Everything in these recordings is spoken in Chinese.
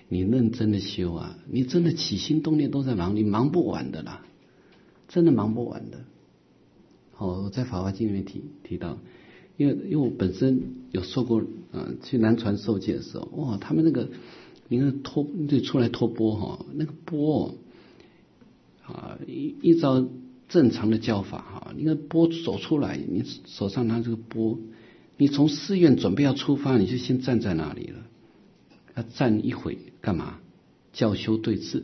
你认真的修啊，你真的起心动念都在忙，你忙不完的啦，真的忙不完的。我在《法华经》里面提到，因为我本身有受过去南传受戒的时候，哇，他们那个你看就出来托钵那个钵依照正常的教法你看钵走出来，你手上拿这个钵，你从寺院准备要出发，你就先站在那里了，要站一会干嘛？教修对治，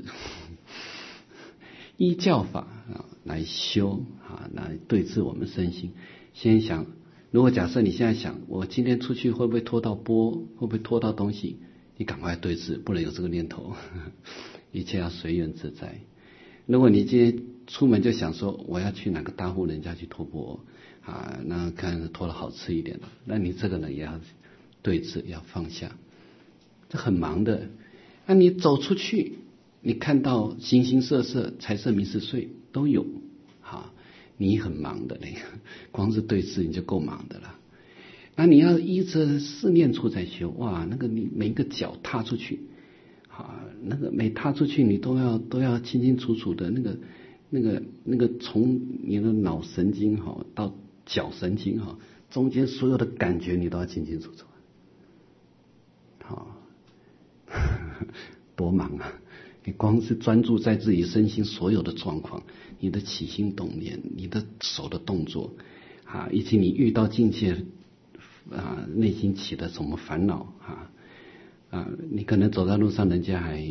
依教法来修来对治我们身心。先想，如果假设你现在想，我今天出去会不会拖到钵，会不会拖到东西？你赶快对治，不能有这个念头，一切要随缘自在。如果你今天出门就想说我要去哪个大户人家去托钵那看托了好吃一点的，那你这个呢也要对治，要放下，这很忙的。那你走出去，你看到形形色色财色名食睡都有你很忙的嘞，光是对治你就够忙的了。那你要依着四念处在修，哇，那个你每一个脚踏出去那个每踏出去你都要清清楚楚的，那个从你的脑神经到脚神经中间所有的感觉你都要清清楚楚。多忙啊！你光是专注在自己身心所有的状况，你的起心动念，你的手的动作以及你遇到境界内心起的什么烦恼你可能走在路上，人家还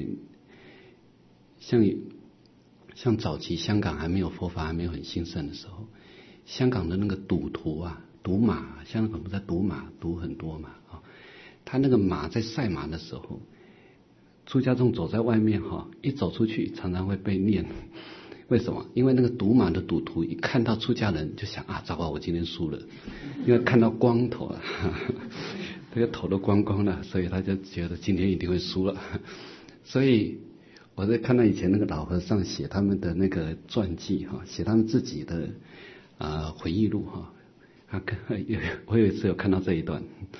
像早期香港还没有佛法还没有很兴盛的时候，香港的那个赌徒赌马，香港不是赌马赌很多嘛他那个马在赛马的时候，出家众走在外面一走出去常常会被念。为什么？因为那个赌马的赌徒一看到出家人就想糟糕，我今天输了，因为看到光头这个头都光光了，所以他就觉得今天一定会输了。所以我在看到以前那个老和尚写他们的那个传记写他们自己的回忆录我有一次有看到这一段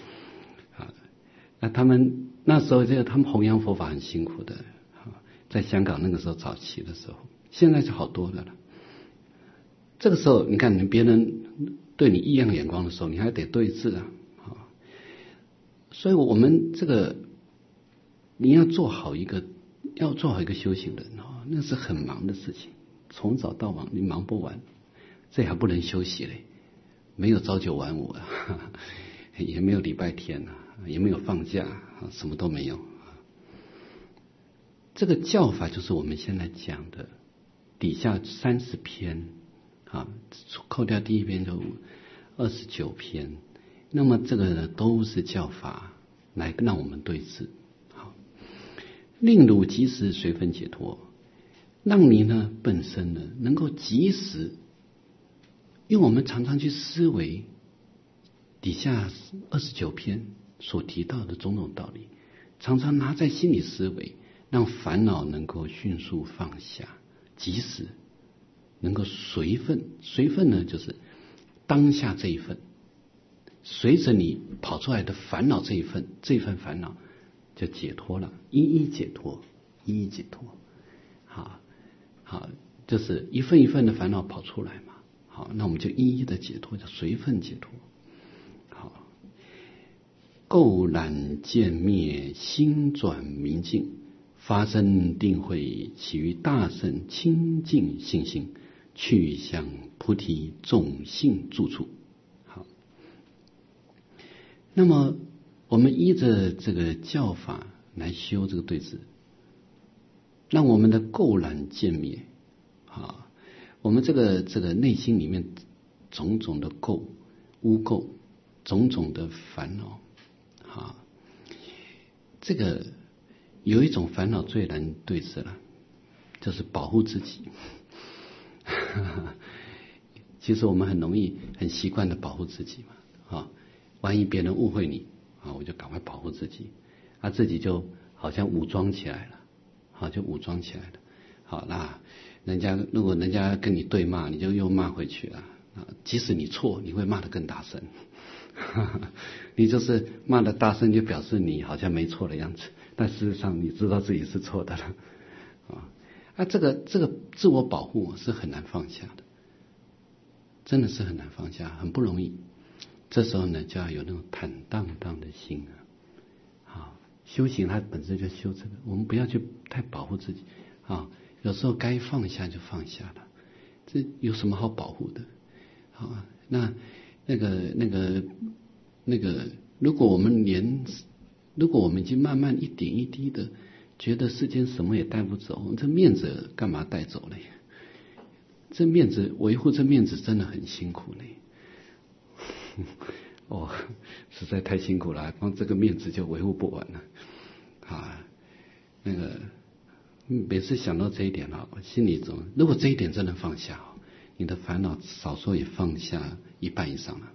那他们那时候他们弘扬佛法很辛苦的在香港那个时候早期的时候，现在是好多的了。这个时候你看别人对你异样眼光的时候，你还得对治所以我们这个你要做好一个修行人那是很忙的事情，从早到晚你忙不完，这还不能休息嘞，没有朝九晚五也没有礼拜天也没有放假什么都没有。这个教法就是我们现在讲的底下30篇扣掉第一篇就29篇，那么这个呢都是教法来让我们对治，令汝即时随分解脱，让你呢本身呢能够及时，因为我们常常去思维底下29篇所提到的种种道理，常常拿在心里思维，让烦恼能够迅速放下，及时能够随分呢就是当下这一份，随着你跑出来的烦恼这一份烦恼就解脱了，一一解脱。好，就是一份一份的烦恼跑出来嘛。好，那我们就一一的解脱，叫随分解脱。好，垢染渐灭，心转明净，发生定慧，起于大乘清净信心，去向菩提种性住处。好，那么我们依着这个教法来修这个对治，让我们的垢染渐灭我们这个内心里面种种的污垢，种种的烦恼这个有一种烦恼最难对治了，就是保护自己。其实我们很容易很习惯的保护自己嘛万一别人误会你我就赶快保护自己自己就好像武装起来了好，那如果人家跟你对骂，你就又骂回去了即使你错，你会骂得更大声你就是骂得大声，就表示你好像没错的样子， 但事实上你知道自己是错的了这个自我保护是很难放下的，真的是很难放下，很不容易。这时候呢，就要有那种坦荡荡的心修行它本身就修这个，我们不要去太保护自己有时候该放下就放下了，这有什么好保护的那个，如果我们已经慢慢一点一滴的觉得世间什么也带不走，这面子干嘛带走了呀？这面子维护这面子真的很辛苦呢。实在太辛苦了，光这个面子就维护不完了每次想到这一点心里如果这一点真的放下你的烦恼少说也放下一半以上了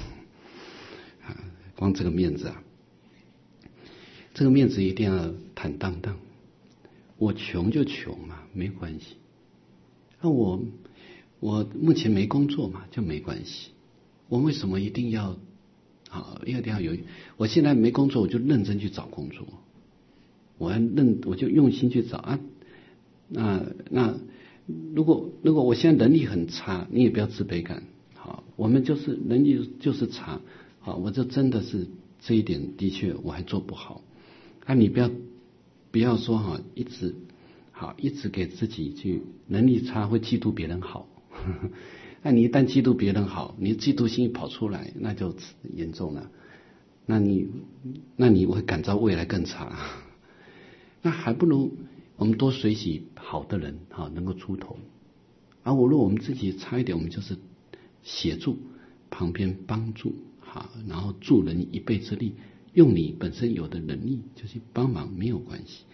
光这个面子这个面子一定要坦荡荡，我穷就穷嘛，没关系我目前没工作嘛，就没关系，我为什么一定要有？我现在没工作，我就认真去找工作，我就用心去找那如果我现在能力很差，你也不要自卑感我们就是能力就是差我就真的是这一点的确我还做不好你不要说一直给自己去能力差会嫉妒别人好那你一旦嫉妒别人好，你嫉妒心一跑出来，那就严重了，那你会感召未来更差那还不如我们多学习好的人能够出头如果我们自己差一点，我们就是协助旁边帮助然后助人一臂之力，用你本身有的能力就去帮忙，没有关系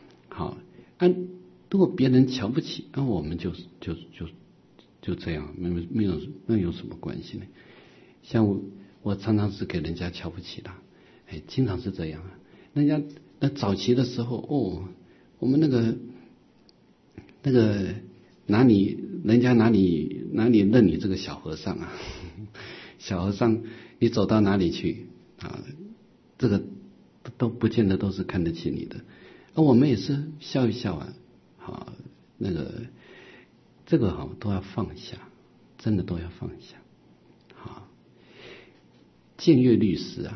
如果别人瞧不起我们就这样，没有那有什么关系呢？像我常常是给人家瞧不起的经常是这样人家早期的时候我们那个人家哪里认你这个小和尚小和尚你走到哪里去这个都不见得都是看得起你的我们也是笑一笑这个都要放下，真的都要放下建岳律师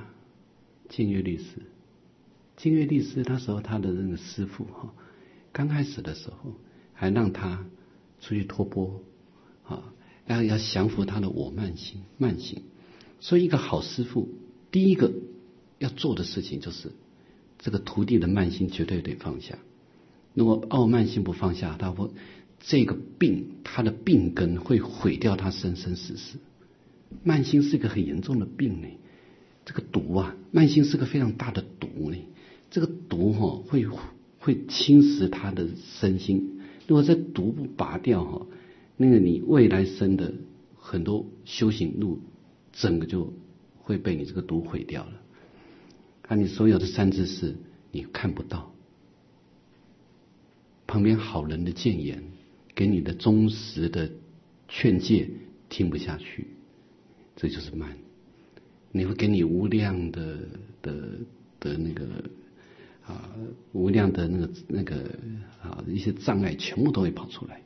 那时候他的那个师父刚开始的时候还让他出去托钵要降服他的我慢性，所以一个好师父第一个要做的事情就是这个徒弟的慢性绝对得放下，如果傲慢心不放下，这个病他的病根会毁掉他生生世世。慢性是一个很严重的病呢，这个毒慢性是个非常大的毒呢，这个毒会侵蚀他的身心，如果这毒不拔掉那个你未来生的很多修行路整个就会被你这个毒毁掉了你所有的善知识你看不到，旁边好人的谏言给你的忠实的劝诫听不下去，这就是慢，你会给你无量的那个无量的那个一些障碍全部都会跑出来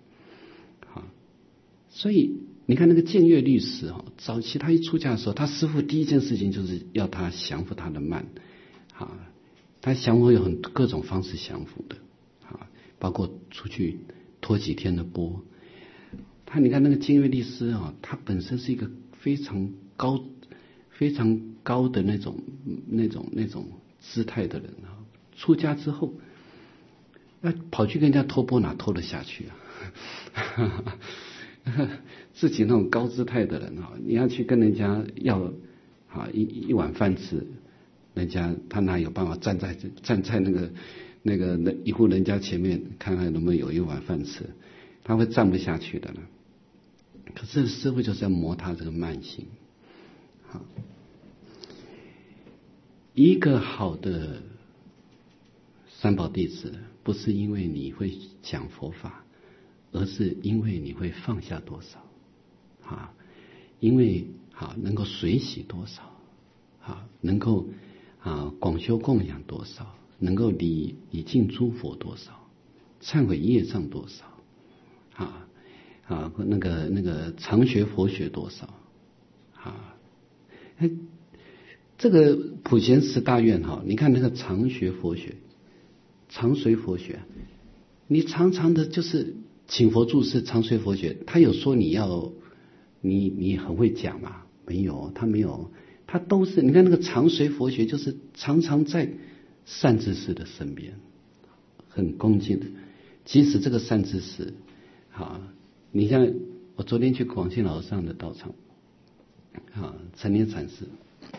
所以你看那个建岳律师早期他一出家的时候，他师父第一件事情就是要他降服他的慢他降服有各种方式降服的包括出去托几天的钵。你看那个建岳律师他本身是一个非常高的那种姿态的人出家之后跑去跟人家托钵，哪托得下去自己那种高姿态的人你要去跟人家要一碗饭吃，人家他哪有办法站在那个一户人家前面看看能不能有一碗饭吃，他会站不下去的呢。可是师父就是要磨他这个慢性一个好的三宝弟子不是因为你会讲佛法，而是因为你会放下多少因为能够随喜多少能够广修供养多少， 能够礼敬诸佛多少，忏悔业障多少，那个常学佛学多少这个普贤十大愿你看那个常学佛学、常随佛学，你常常的就是请佛注释常随佛学，他有说你很会讲吗？没有，他没有，他都是你看那个常随佛学，就是常常在善知识的身边，很恭敬的。即使这个善知识你像我昨天去广信老和尚的道场陈年禅师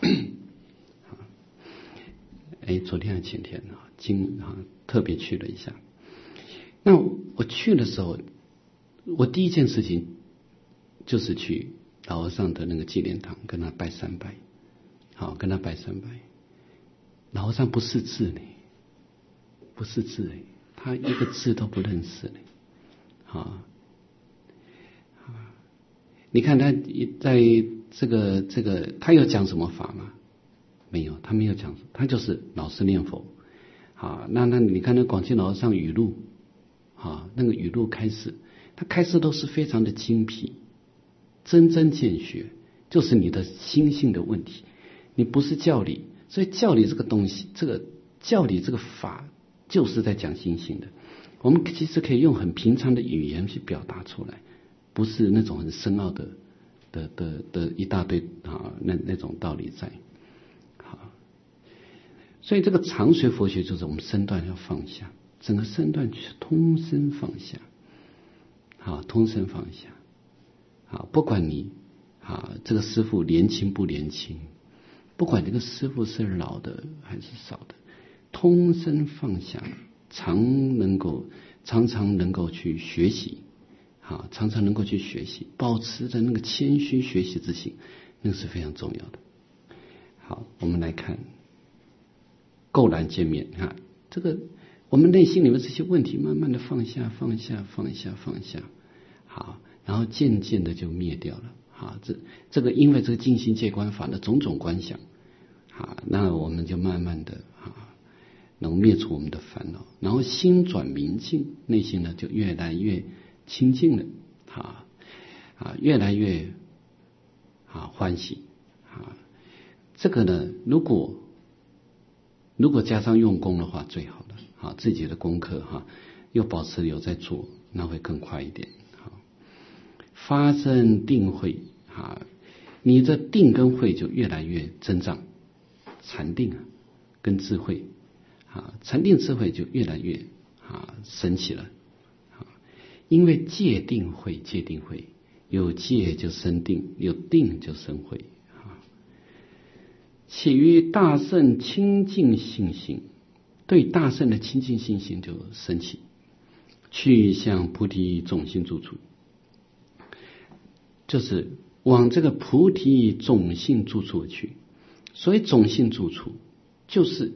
昨天还前天特别去了一下。那我去的时候，我第一件事情就是去老和尚的那个纪念堂跟他拜三拜，跟他拜三拜。老和尚不识字呢，不识字呢，他一个字都不认识呢。你看他在这个他有讲什么法吗？没有，他没有讲，他就是老实念佛。那你看那广信老和尚语录那个语录开示，他开示都是非常的精辟，真真见学，就是你的心性的问题，你不是教理。所以教理这个东西，这个教理这个法就是在讲心性的。我们其实可以用很平常的语言去表达出来，不是那种很深奥的一大堆那种道理在。所以这个常随佛学就是我们身段要放下，整个身段去通身放下，通身放下。不管你这个师父年轻不年轻，不管这个师父是老的还是少的，通身放下，常常能够去学习，常常能够去学习，保持着那个谦虚学习之心，那是非常重要的。好，我们来看垢然见面，这个我们内心里面这些问题慢慢的放下，好，然后渐渐的就灭掉了。这个因为这个净心戒观法的种种观想，那我们就慢慢的能灭除我们的烦恼，然后心转明净，内心呢就越来越清净了，越来越欢喜。这个呢，如果加上用功的话，最好的自己的功课又保持有在做，那会更快一点。发生定慧你的定跟慧就越来越增长，禅定跟智慧禅定智慧就越来越升起了。因为戒定慧有戒就生定，有定就生慧。起于大圣清净信心，对大圣的清净信心就升起，去向菩提种性住处，就是往这个菩提种性住处去。所以种性住处就是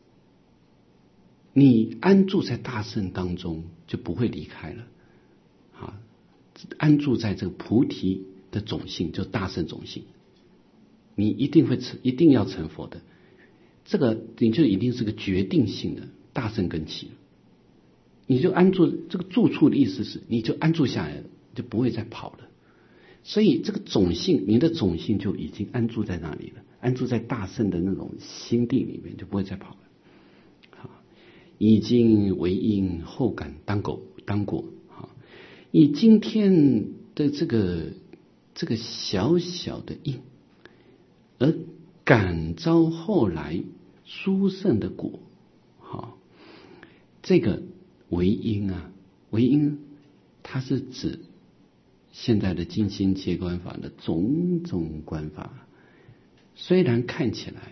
你安住在大圣当中就不会离开了，安住在这个菩提的种性，就大圣种性，你一定要成佛的，这个你就一定是个决定性的大圣根器了。你就安住这个住处的意思是，你就安住下来了，就不会再跑了。所以这个种性，你的种性就已经安住在那里了，安住在大圣的那种心地里面，就不会再跑了。已经为因，后感当果。以今天的这个小小的因，而感召后来殊胜的果。这个为因为因它是指现在的净心戒观法的种种观法，虽然看起来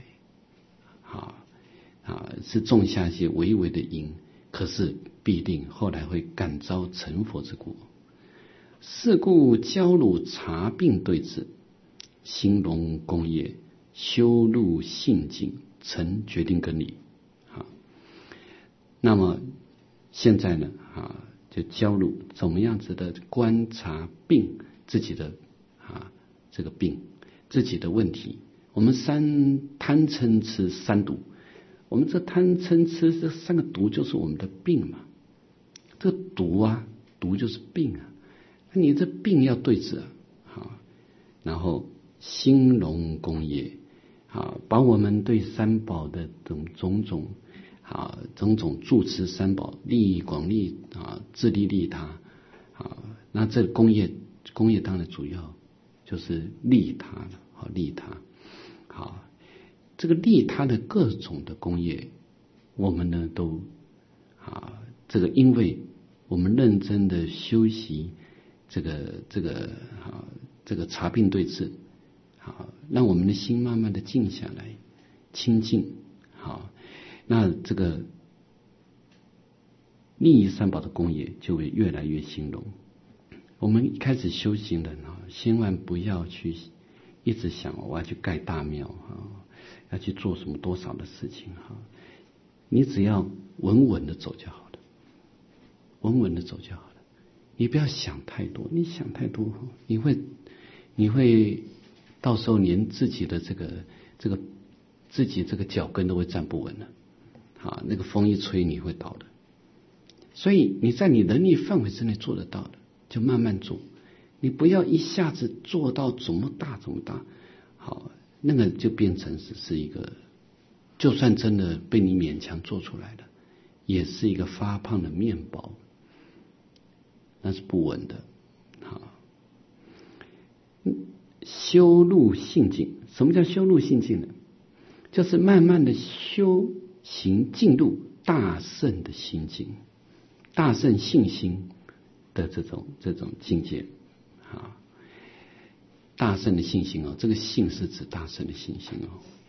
是种下一些微微的因，可是必定后来会感召成佛之果。是故教汝察病对治，兴隆功业，修入性境，成决定根理。那么现在呢就教汝怎么样子的观察病，自己的这个病，自己的问题。我们贪嗔痴三毒， 我们这贪嗔痴这三个毒就是我们的病嘛。这个毒啊，毒就是病啊，那你这病要对治啊。好，然后兴隆功业，好，把我们对三宝的种种住持三宝利益广利啊，自利利他啊，那这功业当然主要就是利他了，好，利他。好，这个利他的各种的功业，我们呢都这个因为我们认真的修习这个察病对治，好，让我们的心慢慢的静下来，清净。好，那这个利益三宝的功业就会越来越兴隆。我们一开始修行人千万不要去一直想我要去盖大庙要去做什么多少的事情你只要稳稳的走就好了，稳稳的走就好了。你不要想太多，你想太多你会到时候连自己的这个脚跟都会站不稳了那个风一吹你会倒的。所以你在你能力范围之内做得到的就慢慢做，你不要一下子做到怎么大，好，那个就变成是一个，就算真的被你勉强做出来了，也是一个发胖的面包，那是不稳的。好，修入性境，什么叫修入性境呢？就是慢慢的修行进入大圣的心境，大圣信心的这种境界大圣的信心这个信是指大圣的信心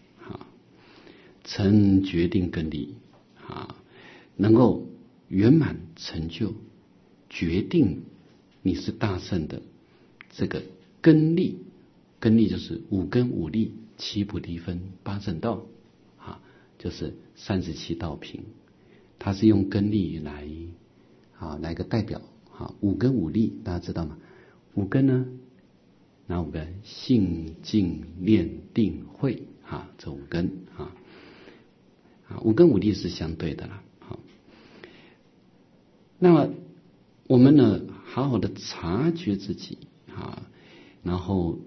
成决定根力能够圆满成就，决定你是大圣的这个根力。根力就是五根五力七不离分八正道就是37道品，它是用根力来一个代表五根五力大家知道吗？五根呢，哪五根？性静念定慧这五根五根五力是相对的啦。那么我们呢好好的察觉自己然后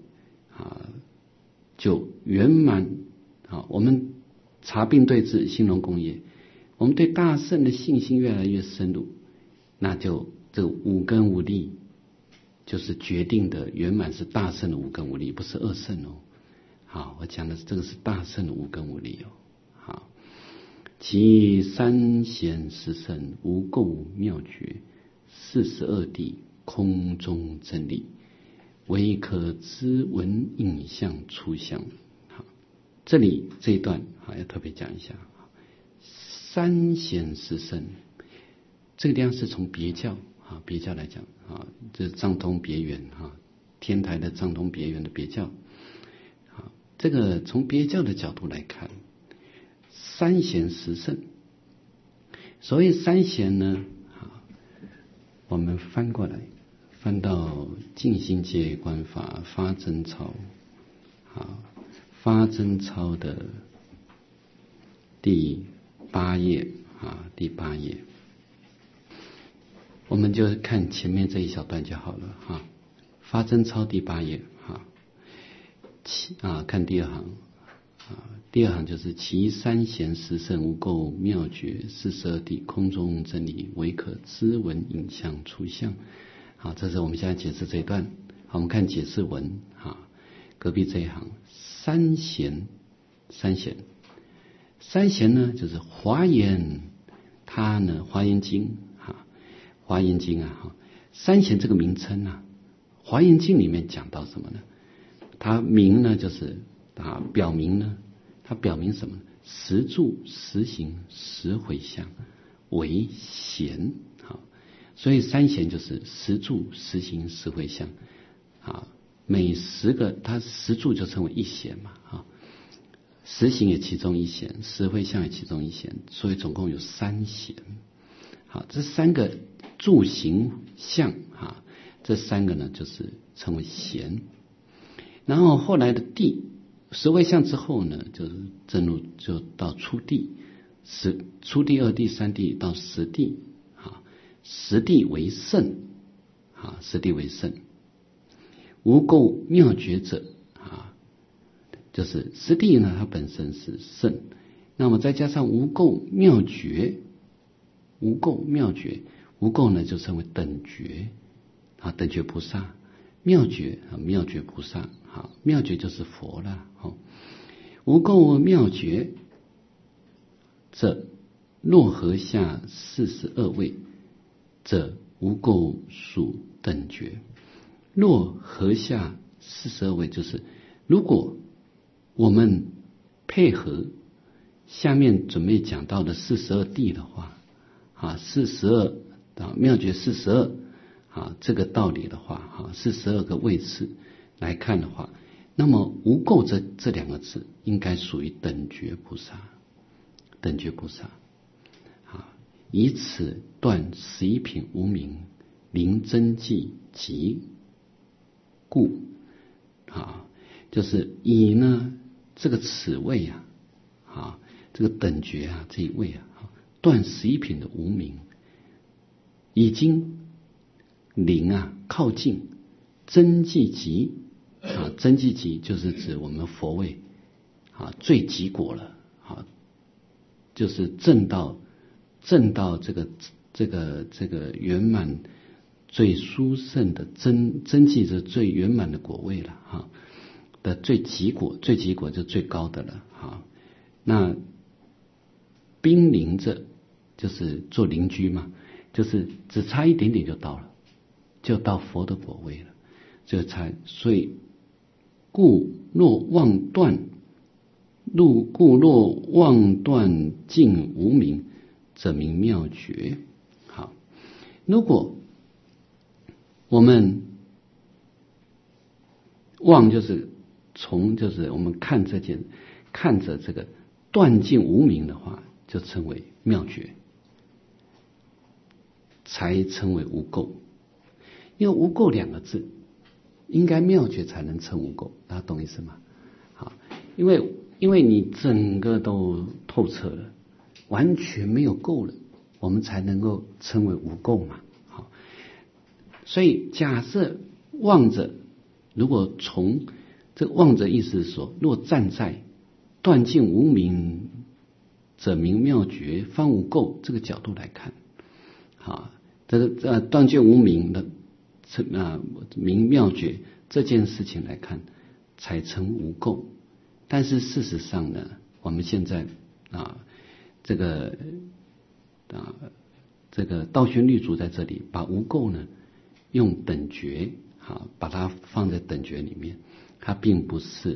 就圆满我们察病对治兴隆功业，我们对大圣的信心越来越深入，那就这五根五力就是决定的圆满是大圣的五根五力，不是二圣好，我讲的这个是大圣的五根五力好，其三贤十圣无垢妙觉42谛空中真理，唯可知闻影像出相。好，这里这一段要特别讲一下三贤十圣，这个地方是从别教来讲这是藏通别圆天台的藏通别圆的别教这个从别教的角度来看，三贤十圣，所谓三贤呢我们翻过来，翻到净心戒观法发真操发真操的第8页第8页，我们就看前面这一小段就好了发真操第8页看第2行第2行就是其三贤十圣无垢妙觉42谛空中真理，唯可知闻影像出相。好，这是我们现在解释这一段。好，我们看解释文隔壁这一行三贤呢就是华严，它呢华严经华严经三贤这个名称华严经里面讲到什么呢？它明呢就是表明呢，它表明什么呢？实住实行实回向为贤所以三贤就是实住实行实回向每10个它实住就称为一贤嘛实行也其中一贤，实回向也其中一贤，所以总共有3贤。好，这3个住行相这3个呢就是称为贤。然后后来的谛实回向之后呢，就是正入就到初谛初地、二地、三地到十地啊，十地为圣啊，十地为圣。无垢妙觉者啊，就是十地呢，它本身是圣，那么再加上无垢妙觉，无垢妙觉，无垢呢就称为等觉啊，等觉菩萨。妙觉啊，妙觉菩萨啊，妙觉就是佛了。无垢妙觉者，若合下42位者，无垢属等觉。若合下42位，就是如果我们配合下面准备讲到的42地的话啊，42啊，妙觉42啊，这个道理的话啊，42个位次来看的话，那么无垢这两个字应该属于等觉菩萨，等觉菩萨啊，以此断11品无明，临真寂极故啊，就是以呢这个此位啊，这个等觉啊这一位啊，断11品的无明，已经临靠近真寂极啊，真寂极就是指我们佛位啊最极果了啊，就是证到这个圆满最殊胜的真寂是最圆满的果位了哈，的最极果就最高的了哈。那濒临着就是做邻居嘛，就是只差一点点就到了，就到佛的果位了，就才所以故若妄断尽无明，则名妙觉。好，如果我们妄就是我们看着这个断尽无明的话，就称为妙觉，才称为无垢。因为无垢两个字，应该妙觉才能称无垢，大家懂意思吗？好，因为你整个都透彻了，完全没有垢了，我们才能够称为无垢嘛。好，所以假设妄者，如果从这个妄者意思是说，若站在断尽无明者名妙觉，方无垢这个角度来看，好，这个断尽无明的名妙觉这件事情来看，才称无垢。但是事实上呢，我们现在这个道宣律祖在这里把无垢呢用等觉把它放在等觉里面，它并不是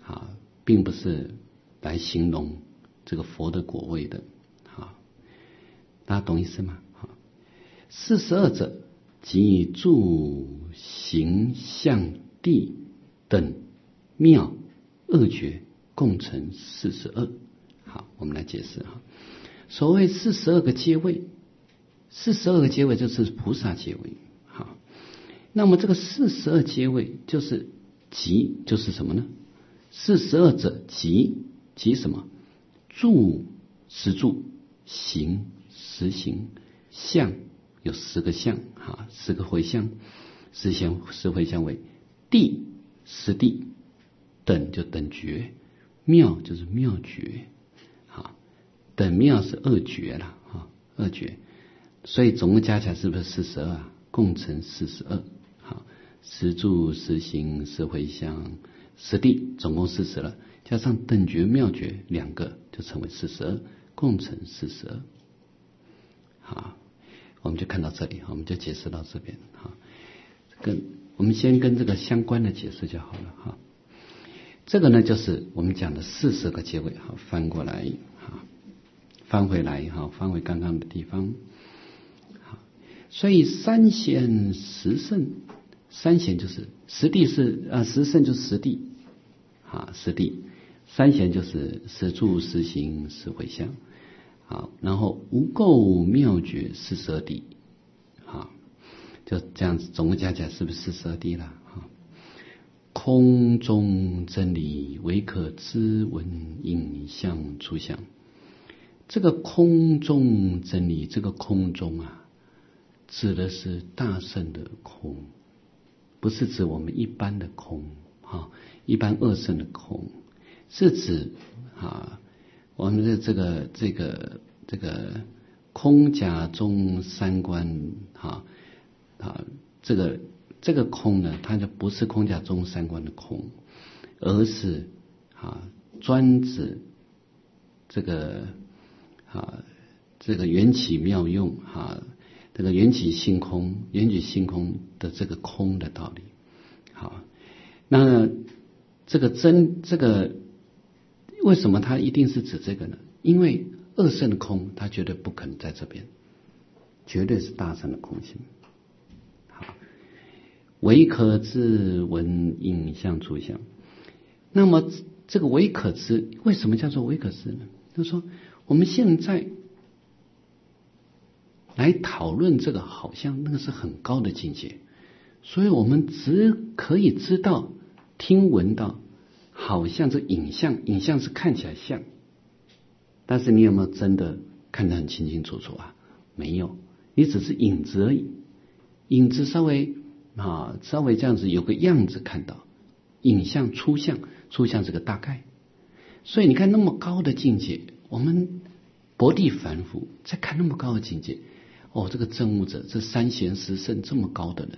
来形容这个佛的果位的大家懂意思吗？42者即住行相地等妙二觉共成42。好，我们来解释所谓42个阶位，42个阶位就是菩萨阶位。好，那么这个42阶位就是即，就是什么呢？42者即什么？住实住，行实行，相有10个相10个回向，10回向为地实地，等就等觉，妙就是妙觉等妙是二觉了二觉，所以总共加起来是不是42共成42。好，实住实行实回向实地总共40了，加上等觉妙觉2个就成为42，共成42。好，我们就看到这里，我们就解释到这边我们先跟这个相关的解释就好了这个呢就是我们讲的40个阶位翻过来翻回来翻回刚刚的地方。所以三贤十圣，三贤就是实地十圣就是实地实地，三贤就是实住实行实回向然后无垢妙觉42地就这样子总共加起来是不是42地了空中真理唯可知闻影像出相， 这个空中真理，这个空中啊，指的是大圣的空，不是指我们一般的空啊，一般二圣的空，是指啊我们的这个空假中三观这个空呢，它就不是空假中三观的空，而是专指这个缘起妙用这个缘起性空的这个空的道理。好，那这个为什么它一定是指这个呢？因为二圣的空，它绝对不可能在这边，绝对是大圣的空性。好，唯可知闻影像出相。那么这个唯可知，为什么叫做唯可知呢？就是说我们现在来讨论这个，好像那个是很高的境界，所以我们只可以知道听闻到，好像这影像是看起来像，但是你有没有真的看得很清清楚楚啊？没有，你只是影子而已，影子稍微这样子有个样子看到，影像出相是个大概。所以你看那么高的境界，我们薄地凡夫在看那么高的境界，这个证悟者，这三贤十圣这么高的人，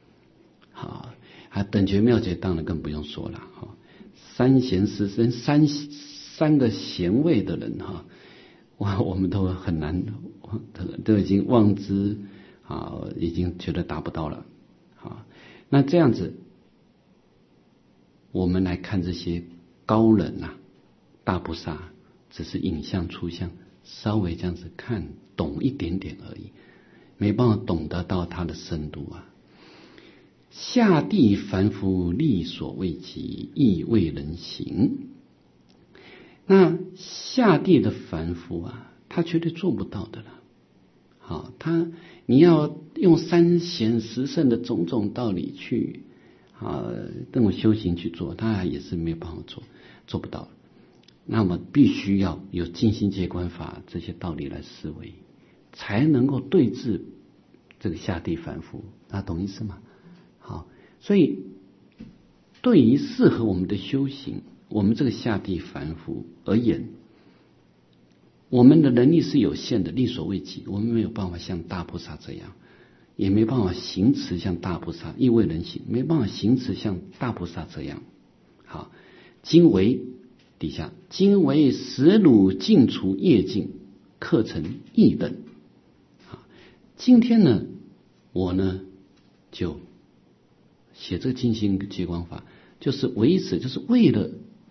等觉妙觉当然更不用说了，三贤十圣三个贤位的人我们都很难，都已经望之已经觉得达不到了。那这样子，我们来看这些高人大菩萨，只是影像出相，稍微这样子看懂一点点而已，没办法懂得到它的深度下地凡夫力所未及，亦未能行。那下地的凡夫他绝对做不到的了。你要用三贤十圣的种种道理去这种修行去做，他也是没有办法做不到。那么必须要有净心戒观法这些道理来思维，才能够对治这个下地凡夫，懂意思吗？好，所以对于适合我们的修行，我们这个下地凡夫而言，我们的能力是有限的，力所未及，我们没有办法像大菩萨这样，也没办法行持像大菩萨，亦未能行，没办法行持像大菩萨这样。好，今为底下，今为实汝尽除业尽，课程义等。今天呢，我呢就写这个净心戒观法，就是为此，就是为了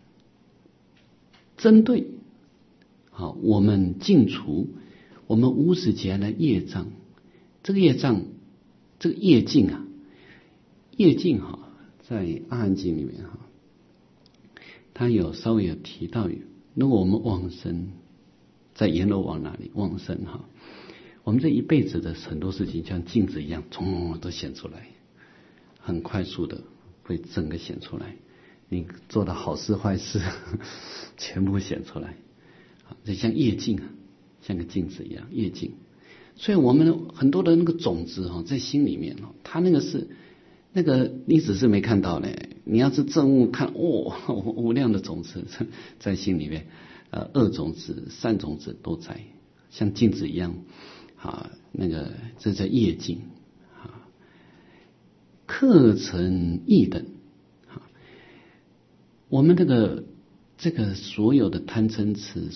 针对我们尽除我们无始劫来的业障。这个业尽在阿含经里面他有稍微有提到，如果我们往生在阎罗王那里往生我们这一辈子的很多事情像镜子一样，从都显出来，很快速的会整个显出来，你做的好事坏事全部显出来，这像业镜像个镜子一样业镜。所以我们很多的那个种子在心里面它那个是那个你只是没看到呢，你要是证悟看无量的种子在心里面，恶种子善种子都在，像镜子一样那个这叫业镜。课程义等，我们这个所有的贪嗔痴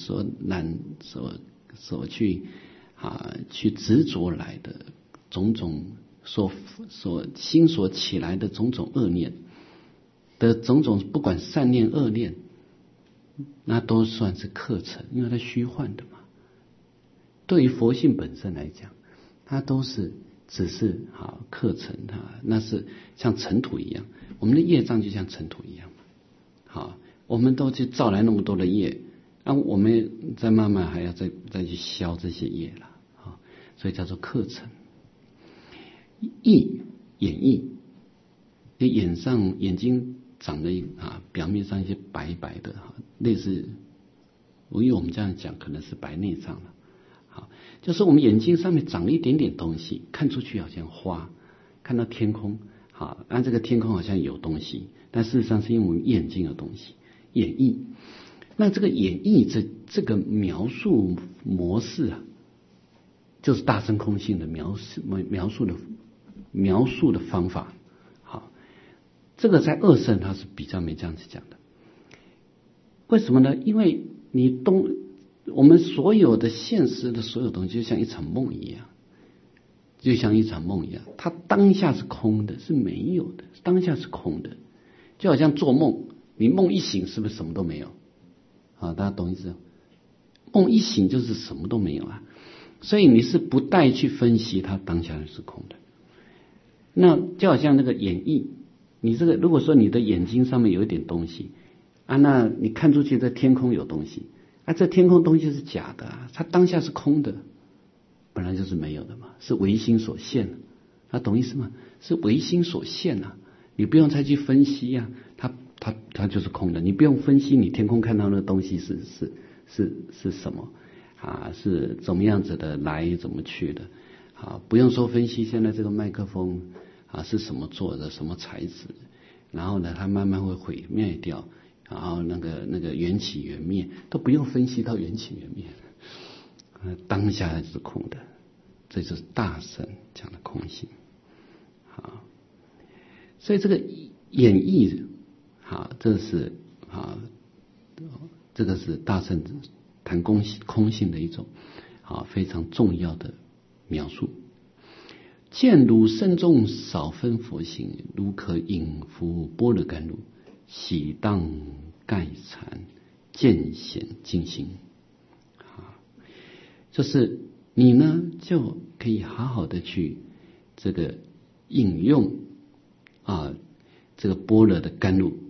所去执着来的种种所心所起来的种种恶念的种种，不管善念恶念，那都算是课程，因为它虚幻的嘛。对于佛性本身来讲，它都是只是课程，那是像尘土一样，我们的业障就像尘土一样我们都去造来那么多的业，我们再慢慢还要再去消这些业了所以叫做课程。翳，眼翳，眼睛长得表面上一些白白的类似因为我们这样讲可能是白内障了。好，就是我们眼睛上面长了一点点东西，看出去好像花，看到天空，好，按这个天空好像有东西，但事实上是因为我们眼睛有东西，眼翳。那这个眼翳这个描述模式啊，就是大乘空性的描述的方法。好，这个在二圣他是比较没这样子讲的。为什么呢？因为我们所有的现实的所有东西就像一场梦一样，它当下是空的，是没有的，当下是空的，就好像做梦，你梦一醒是不是什么都没有？啊，大家懂意思？梦一醒就是什么都没有啊，所以你是不带去分析它当下是空的。那就好像那个眼翳，你这个如果说你的眼睛上面有一点东西啊，那你看出去这天空有东西啊，这天空东西是假的啊，它当下是空的，本来就是没有的嘛，是唯心所现啊，懂意思吗？是唯心所现啊，你不用再去分析啊，它就是空的，你不用分析你天空看到的东西是什么啊，是怎么样子的来，怎么去的啊，不用说分析现在这个麦克风啊是什么做的，什么材质，然后呢它慢慢会毁灭掉，然后那个缘起缘灭都不用分析到缘起缘灭，当下是空的，这就是大乘讲的空性。好，所以这个演绎这是这个是大乘谈空性的一种非常重要的描述。见汝身中少分佛性，如可引伏般若甘露，喜当盖禅，见显净心。就是你呢就可以好好的去这个引用这个般若的甘露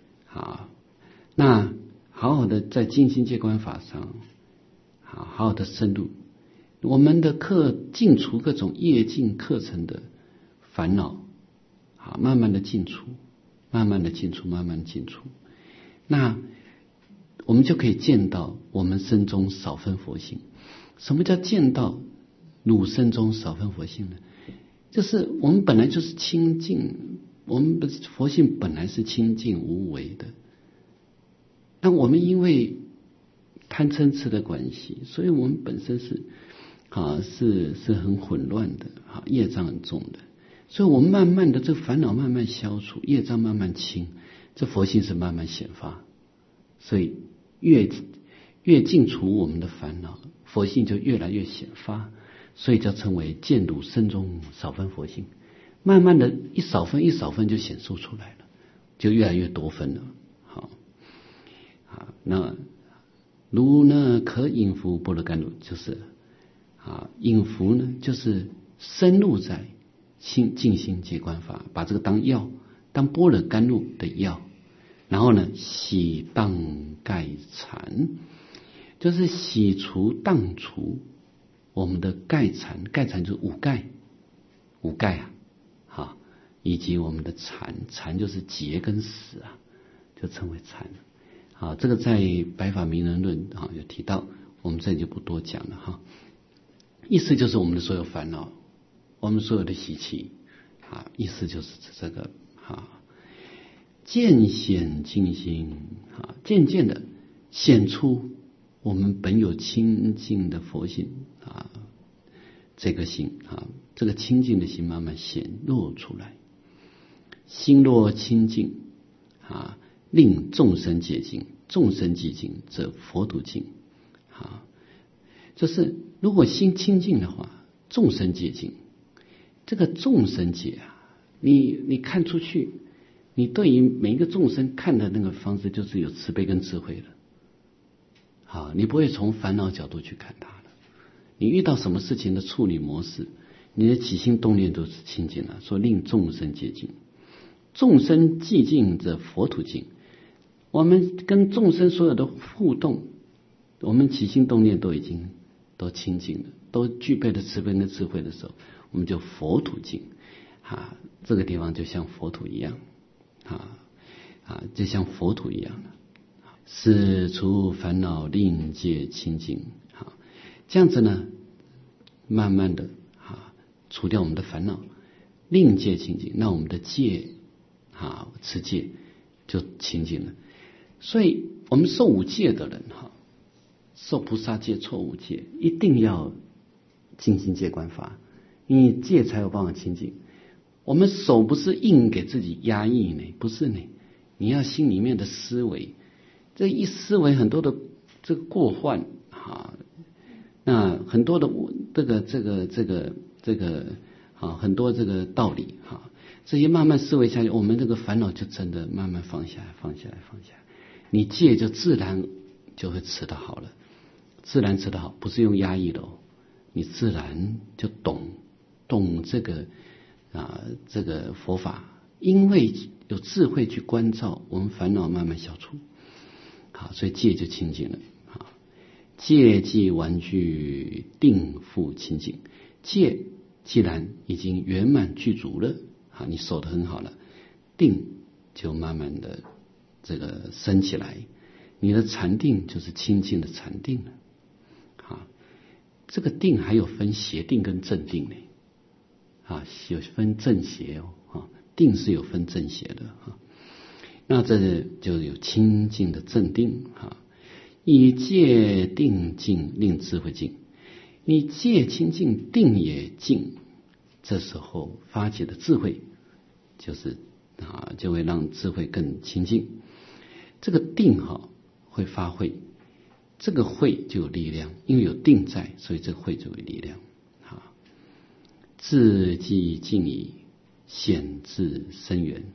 那好好的在净心戒观法上好好的深入我们的净除各种业境课程的烦恼，慢慢的净除，慢慢的净除，那我们就可以见到我们身中少分佛性。什么叫见到汝身中少分佛性呢？就是我们本来就是清净，我们的佛性本来是清净无为的，那我们因为贪嗔痴的关系，所以我们本身是很混乱的，业障很重的，所以我们慢慢的这个烦恼慢慢消除，业障慢慢清，这佛性是慢慢显发，所以越净除我们的烦恼，佛性就越来越显发，所以叫称为见汝身中少分佛性，慢慢的一少分一少分就显受出来了，就越来越多分了。那如呢可引伏般若甘露，就是引伏呢就是深入在净心戒观法，把这个当药，当般若甘露的药，然后呢洗荡盖禅，就是洗除荡除我们的盖禅，盖禅就是五盖以及我们的禅就是结跟死就称为禅。这个在白法名人论有提到，我们这里就不多讲了意思就是我们的所有烦恼，我们所有的习气意思就是这个渐显净心渐渐的显出我们本有清净的佛性这个心这个清净的心慢慢显露出来，心若清净令众生解净，众生寂静则佛土净就是如果心清净的话，众生解净，这个众生解你看出去，你对于每一个众生看的那个方式就是有慈悲跟智慧的你不会从烦恼角度去看它了，你遇到什么事情的处理模式，你的起心动念都是清净了，说令众生解净，众生寂静则佛土净，我们跟众生所有的互动，我们起心动念都已经都清净了，都具备了慈悲跟智慧的时候，我们就佛土净这个地方就像佛土一样就像佛土一样使除烦恼，令戒清净。好，这样子呢，慢慢的除掉我们的烦恼，令戒清净，那我们的戒持戒就清净了。所以我们受五戒的人受菩萨戒、受五戒，一定要精进戒观法，因为戒才有办法清净。我们守不是硬给自己压抑呢，不是呢，你要心里面的思维，这一思维很多的这个过患那很多的很多这个道理这些慢慢思维下去，我们这个烦恼就真的慢慢放下来，放下来，放下来，你戒就自然就会吃得好了，自然吃得好，不是用压抑的你自然就懂这个这个佛法，因为有智慧去关照，我们烦恼慢慢消除，所以戒就清净了。戒既完具，定复清净。戒既然已经圆满具足了，你守得很好了，定就慢慢的这个升起来，你的禅定就是清净的禅定了。这个定还有分邪定跟正定呢，有分正邪定是有分正邪的那这就有清净的正定以戒定净，令智慧净。你戒清净，定也净，这时候发起的智慧就是就会让智慧更清净。这个定会发慧，这个慧就有力量，因为有定在，所以这个慧就有力量。智既净矣，显智深远。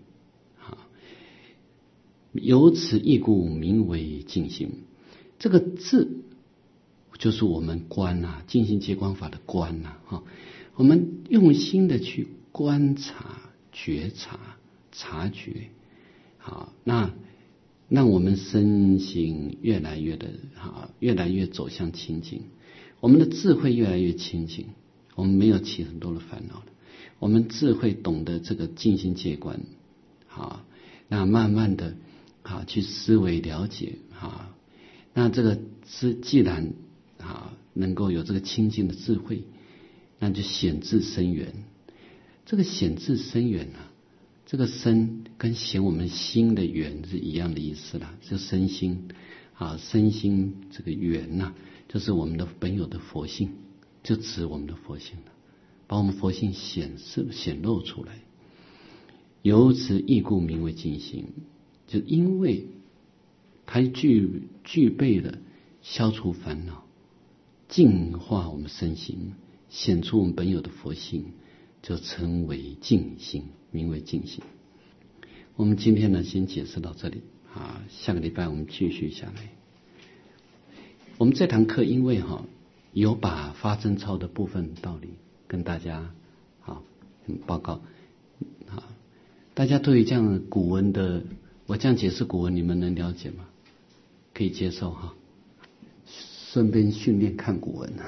由此义故，名为净心。这个智就是我们观净心戒观法的观我们用心的去观察、觉察、察觉，那让我们身心越来越走向清净，我们的智慧越来越清净，我们没有起很多的烦恼了，我们智慧懂得这个净心戒观，那慢慢的去思维了解那这个既然能够有这个清净的智慧，那就显智深远。这个显智深远这个深跟显我们心的远是一样的意思啦，就身心身心这个远就是我们的本有的佛性，就指我们的佛性了，把我们佛性显露出来。由此义故，名为净心。就因为它具备了消除烦恼、净化我们身心、显出我们本有的佛性，就称为净心，名为净心。我们今天呢，先解释到这里下个礼拜我们继续下来。我们这堂课因为有把发真操的部分道理跟大家报告大家对于这样的古文的，我这样解释古文，你们能了解吗？可以接受顺便训练看古文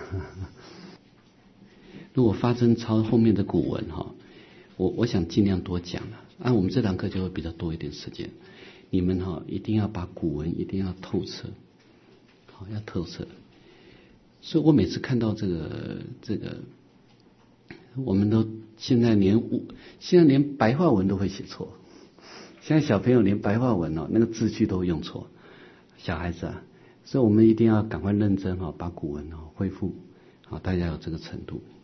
如果发真操后面的古文我想尽量多讲了，我们这堂课就会比较多一点时间。你们一定要把古文一定要透彻，要透彻。所以我每次看到这个我们都现在连白话文都会写错，现在小朋友连白话文那个字句都用错，小孩子所以我们一定要赶快认真把古文恢复大家有这个程度。